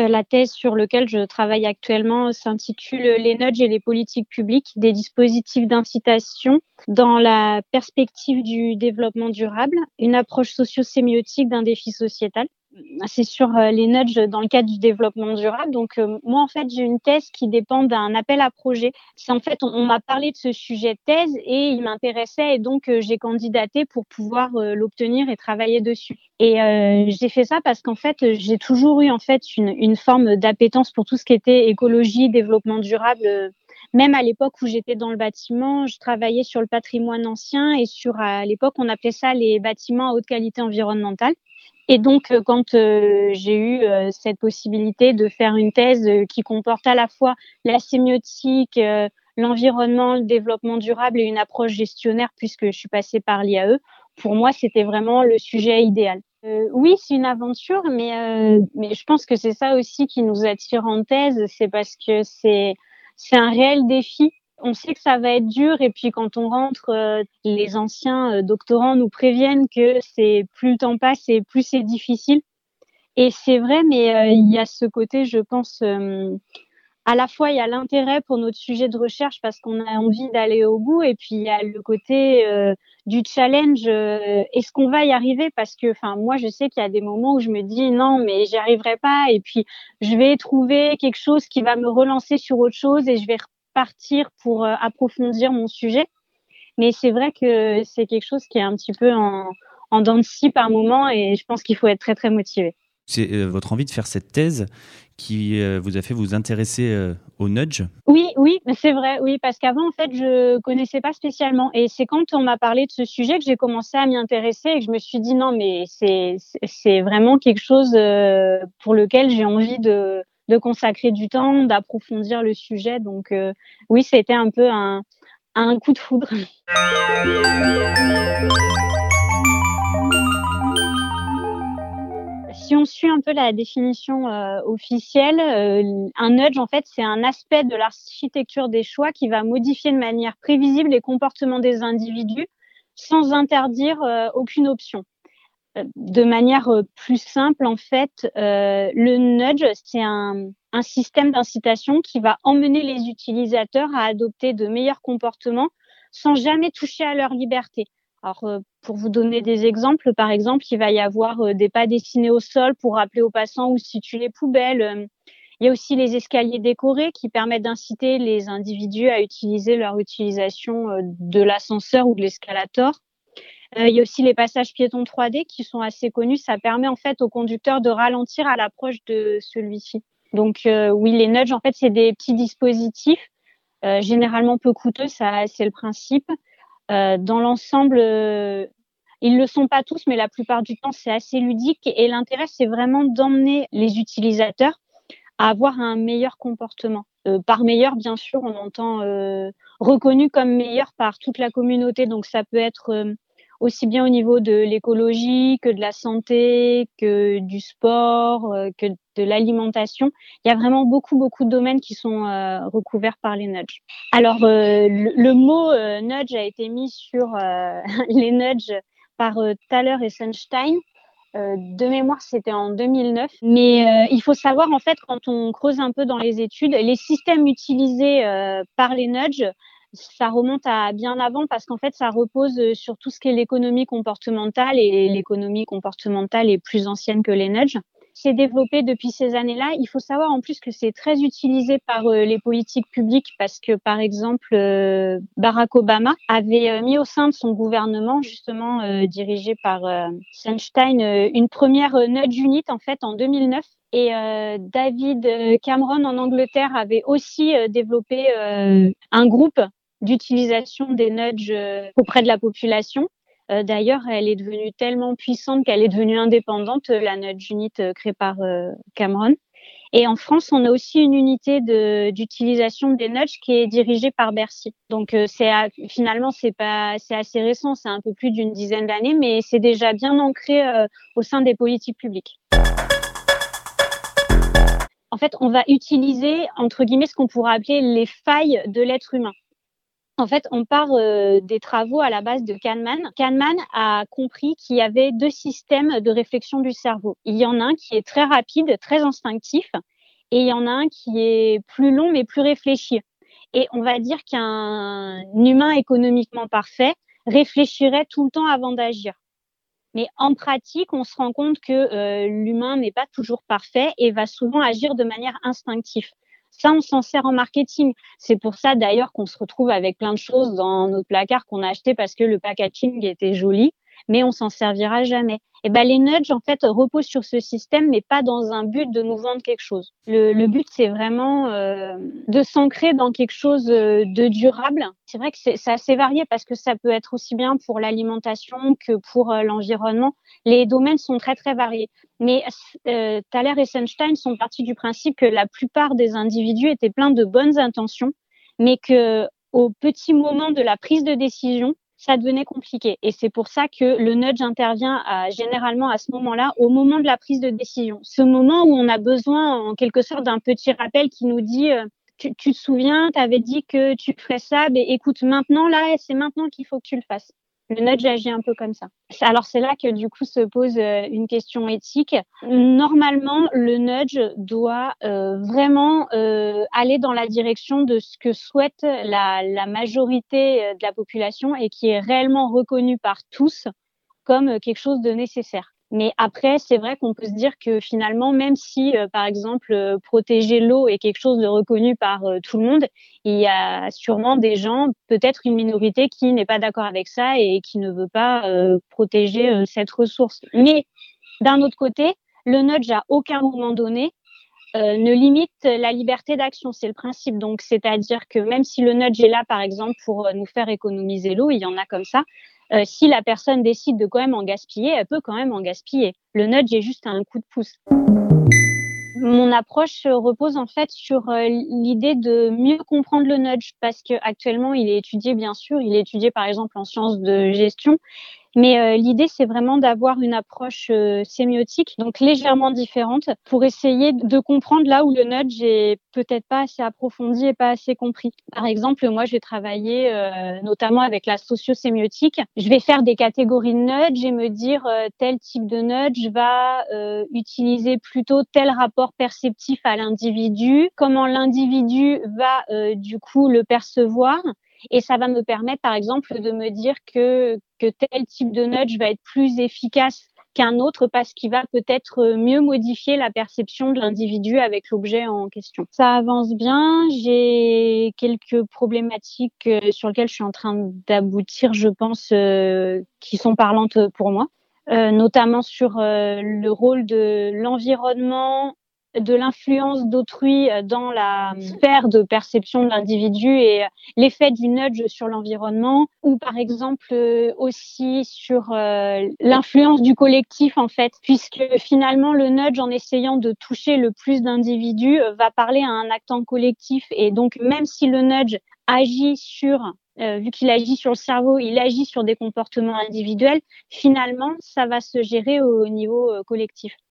La thèse sur laquelle je travaille actuellement s'intitule Les nudges et les politiques publiques, des dispositifs d'incitation dans la perspective du développement durable, une approche socio-sémiotique d'un défi sociétal. C'est sur les nudges dans le cadre du développement durable. Donc, moi, en fait, j'ai une thèse qui dépend d'un appel à projet. C'est en fait, on m'a parlé de ce sujet de thèse et il m'intéressait et donc j'ai candidaté pour pouvoir l'obtenir et travailler dessus. Et j'ai fait ça parce qu'en fait, j'ai toujours eu en fait une forme d'appétence pour tout ce qui était écologie, développement durable. Même à l'époque où j'étais dans le bâtiment, je travaillais sur le patrimoine ancien et à l'époque, on appelait ça les bâtiments à haute qualité environnementale. Et donc, quand j'ai eu cette possibilité de faire une thèse qui comporte à la fois la sémiotique, l'environnement, le développement durable et une approche gestionnaire, puisque je suis passée par l'IAE, pour moi, c'était vraiment le sujet idéal. Oui, c'est une aventure, mais je pense que c'est ça aussi qui nous attire en thèse, c'est parce que c'est un réel défi. On sait que ça va être dur et puis quand on rentre, les anciens doctorants nous préviennent que c'est plus le temps passe et plus c'est difficile. Et c'est vrai, mais il y a ce côté, je pense, à la fois il y a l'intérêt pour notre sujet de recherche parce qu'on a envie d'aller au bout et puis il y a le côté du challenge. Est-ce qu'on va y arriver? Parce que, enfin, moi, je sais qu'il y a des moments où je me dis non, mais j'y arriverai pas. Et puis je vais trouver quelque chose qui va me relancer sur autre chose et je vais repartir pour approfondir mon sujet. Mais c'est vrai que c'est quelque chose qui est un petit peu en dents de scie par moment et je pense qu'il faut être très, très motivé. C'est votre envie de faire cette thèse qui vous a fait vous intéresser au nudge? Oui, c'est vrai, oui, parce qu'avant, en fait, je connaissais pas spécialement. Et c'est quand on m'a parlé de ce sujet que j'ai commencé à m'y intéresser et que je me suis dit non, mais c'est vraiment quelque chose pour lequel j'ai envie de consacrer du temps, d'approfondir le sujet. Donc oui, c'était un peu un coup de foudre. Si on suit un peu la définition officielle, un nudge, en fait, c'est un aspect de l'architecture des choix qui va modifier de manière prévisible les comportements des individus sans interdire aucune option. De manière plus simple, en fait, le nudge, c'est un système d'incitation qui va emmener les utilisateurs à adopter de meilleurs comportements sans jamais toucher à leur liberté. Alors, pour vous donner des exemples, par exemple, il va y avoir des pas dessinés au sol pour rappeler aux passants où se situent les poubelles. Il y a aussi les escaliers décorés qui permettent d'inciter les individus à utiliser leur utilisation de l'ascenseur ou de l'escalator. Il y a aussi les passages piétons 3D qui sont assez connus. Ça permet en fait au conducteur de ralentir à l'approche de celui-ci. Donc oui, les nudges, en fait, c'est des petits dispositifs généralement peu coûteux, ça c'est le principe. Dans l'ensemble, ils le sont pas tous, mais la plupart du temps, c'est assez ludique. Et l'intérêt, c'est vraiment d'emmener les utilisateurs à avoir un meilleur comportement. Par meilleur, bien sûr, on entend reconnu comme meilleur par toute la communauté. Donc ça peut être aussi bien au niveau de l'écologie que de la santé, que du sport, que de l'alimentation. Il y a vraiment beaucoup de domaines qui sont recouverts par les nudges. Alors, le mot nudge a été mis sur les nudges par Thaler et Sunstein. De mémoire, c'était en 2009. Mais il faut savoir, en fait, quand on creuse un peu dans les études, les systèmes utilisés par les nudges, ça remonte à bien avant parce qu'en fait, ça repose sur tout ce qui est l'économie comportementale et l'économie comportementale est plus ancienne que les nudges. C'est développé depuis ces années-là. Il faut savoir en plus que c'est très utilisé par les politiques publiques parce que, par exemple, Barack Obama avait mis au sein de son gouvernement, justement dirigé par Sunstein, une première nudge unit en fait en 2009. Et David Cameron en Angleterre avait aussi développé un groupe d'utilisation des nudges auprès de la population. D'ailleurs, elle est devenue tellement puissante qu'elle est devenue indépendante, la Nudge Unit créée par Cameron. Et en France, on a aussi une unité d'utilisation des nudges qui est dirigée par Bercy. Donc finalement, c'est assez récent, c'est un peu plus d'une dizaine d'années, mais c'est déjà bien ancré au sein des politiques publiques. En fait, on va utiliser, entre guillemets, ce qu'on pourrait appeler les failles de l'être humain. En fait, on part des travaux à la base de Kahneman. Kahneman a compris qu'il y avait deux systèmes de réflexion du cerveau. Il y en a un qui est très rapide, très instinctif, et il y en a un qui est plus long mais plus réfléchi. Et on va dire qu'un humain économiquement parfait réfléchirait tout le temps avant d'agir. Mais en pratique, on se rend compte que l'humain n'est pas toujours parfait et va souvent agir de manière instinctive. Ça, on s'en sert en marketing. C'est pour ça d'ailleurs qu'on se retrouve avec plein de choses dans notre placard qu'on a acheté parce que le packaging était joli, mais on s'en servira jamais. Et ben les nudges en fait reposent sur ce système, mais pas dans un but de nous vendre quelque chose. Le but c'est vraiment de s'ancrer dans quelque chose de durable. C'est vrai que c'est assez varié parce que ça peut être aussi bien pour l'alimentation que pour l'environnement. Les domaines sont très très variés. Mais Thaler et Sunstein sont partis du principe que la plupart des individus étaient pleins de bonnes intentions, mais que au petit moment de la prise de décision, ça devenait compliqué. Et c'est pour ça que le nudge intervient généralement à ce moment-là, au moment de la prise de décision. Ce moment où on a besoin, en quelque sorte, d'un petit rappel qui nous dit tu te souviens, tu avais dit que tu ferais ça, mais écoute, maintenant, là, c'est maintenant qu'il faut que tu le fasses. Le nudge agit un peu comme ça. Alors, c'est là que du coup se pose une question éthique. Normalement, le nudge doit vraiment aller dans la direction de ce que souhaite la majorité de la population et qui est réellement reconnu par tous comme quelque chose de nécessaire. Mais après, c'est vrai qu'on peut se dire que finalement, même si, par exemple, protéger l'eau est quelque chose de reconnu par tout le monde, il y a sûrement des gens, peut-être une minorité, qui n'est pas d'accord avec ça et qui ne veut pas protéger cette ressource. Mais d'un autre côté, le nudge, à aucun moment donné, ne limite la liberté d'action. C'est le principe. Donc, c'est-à-dire que même si le nudge est là, par exemple, pour nous faire économiser l'eau, il y en a comme ça, si la personne décide de quand même en gaspiller, elle peut quand même en gaspiller. Le nudge est juste un coup de pouce. Mon approche repose en fait sur l'idée de mieux comprendre le nudge parce que actuellement il est étudié, bien sûr, il est étudié par exemple en sciences de gestion. Mais l'idée, c'est vraiment d'avoir une approche sémiotique, donc légèrement différente, pour essayer de comprendre là où le nudge est peut-être pas assez approfondi et pas assez compris. Par exemple, moi, j'ai travaillé notamment avec la sociosémiotique. Je vais faire des catégories de nudge et me dire tel type de nudge va utiliser plutôt tel rapport perceptif à l'individu, comment l'individu va du coup le percevoir. Et ça va me permettre, par exemple, de me dire que tel type de nudge va être plus efficace qu'un autre parce qu'il va peut-être mieux modifier la perception de l'individu avec l'objet en question. Ça avance bien. J'ai quelques problématiques sur lesquelles je suis en train d'aboutir, je pense, qui sont parlantes pour moi, notamment sur le rôle de l'environnement, de l'influence d'autrui dans la sphère de perception de l'individu et l'effet du nudge sur l'environnement, ou par exemple aussi sur l'influence du collectif en fait, puisque finalement le nudge, en essayant de toucher le plus d'individus, va parler à un actant collectif. Et donc même si le nudge agit sur vu qu'il agit sur le cerveau, il agit sur des comportements individuels, finalement ça va se gérer au niveau collectif.